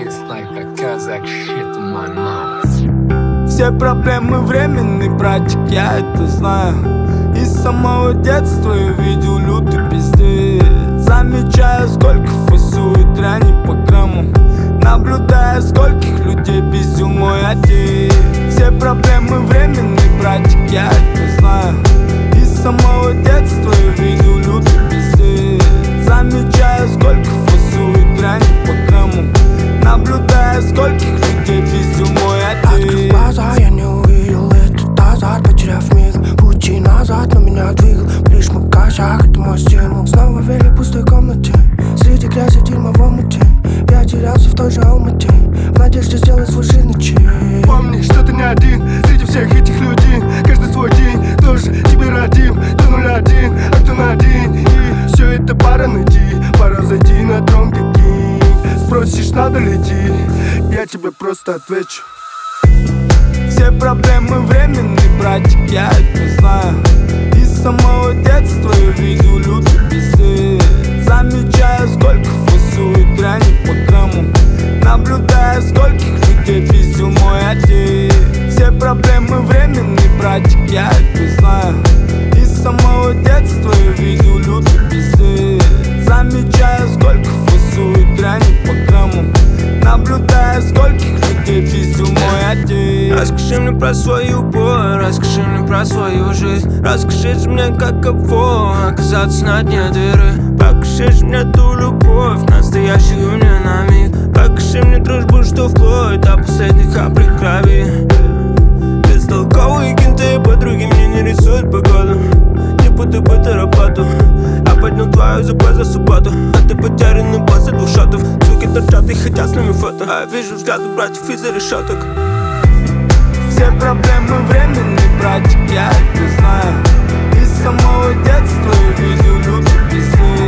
Tastes like a Kazakh shit in my mouth. Все проблемы временный, братик, я это знаю. И с самого детства я видел лютый пиздец. Замечаю, сколько фасует дряни по грамму. Наблюдая, скольких людей пиздил мой отец. Все проблемы временный, братик, я это знаю. И с самого детства я видел лютый пиздец. Замечаю, сколько фасует дряни по грамму. Наблюдая, скольких людей пиздил мой отец. Открыв глаза, я не увидел этот азарт, потеряв миг. Пути назад, но меня двигал лишь мой косяк, это мой стимул. Снова вели в пустой комнате, среди грязи дерьма в омуте. Я терялся в той же Алмате, в надежде сделать свой жирный чек. Помни, что ты не один среди всех этих людей. Каждый свой день тоже тебе родим. Кто 0-1, а кто на 1. И все это пора найти, пора зайти на трон какие. Спросишь, надо ли идти, я тебе просто отвечу. Все проблемы временные, братик, я это знаю. И с самого детства я видел лютый пиздец. Замечаю, сколько фасует дряни по грамму. Наблюдая, скольких людей пиздил мой отец. Все проблемы временные, братик, я это знаю. И с самого детства я видел лютый пиздец. Замечаю, сколько фасует дряни по грамму. Наблюдая, скольких людей пиздил мой отец. Расскажи мне про свою боль, расскажи мне про свою жизнь. Расскажи же мне, каково оказаться на дне дыры. Покажи же мне ту любовь, настоящую мне на миг. Покажи мне дружбу, что вплоть до последних капли крови. Бестолковые кенты, подруги мне не рисуют погоду. Не путай быт и работу, а поднял твою ЗП за субботу. А ты потерянный после 2 шотов. Суки торчат и хотят с нами фото, а я вижу взгляды братьев из-за решеток. Все проблемы временные, братик, я это знаю. И с самого детства я видел лютый пиздец.